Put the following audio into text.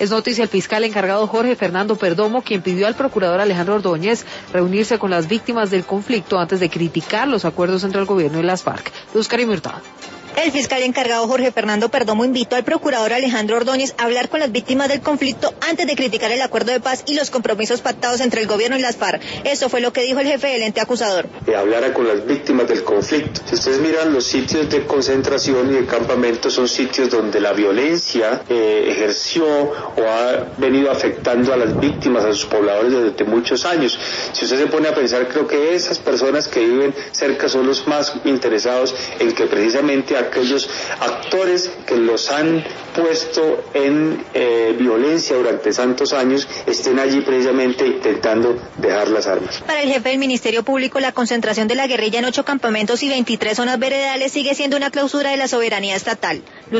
Es noticia el fiscal encargado Jorge Fernando Perdomo, quien pidió al procurador Alejandro Ordóñez reunirse con las víctimas del conflicto antes de criticar los acuerdos entre el gobierno y las FARC. Luz Karim Hurtado. El fiscal encargado Jorge Fernando Perdomo invitó al procurador Alejandro Ordóñez a hablar con las víctimas del conflicto antes de criticar el acuerdo de paz y los compromisos pactados entre el gobierno y las FARC. Eso fue lo que dijo el jefe del ente acusador. Hablara con las víctimas del conflicto. Si ustedes miran, los sitios de concentración y de campamento son sitios donde la violencia ejerció o ha venido afectando a las víctimas, a sus pobladores desde muchos años. Si usted se pone a pensar, creo que esas personas que viven cerca son los más interesados en que precisamente aquellos actores que los han puesto en violencia durante tantos años estén allí precisamente intentando dejar las armas. Para el jefe del Ministerio Público, la concentración de la guerrilla en 8 campamentos y 23 zonas veredales sigue siendo una clausura de la soberanía estatal.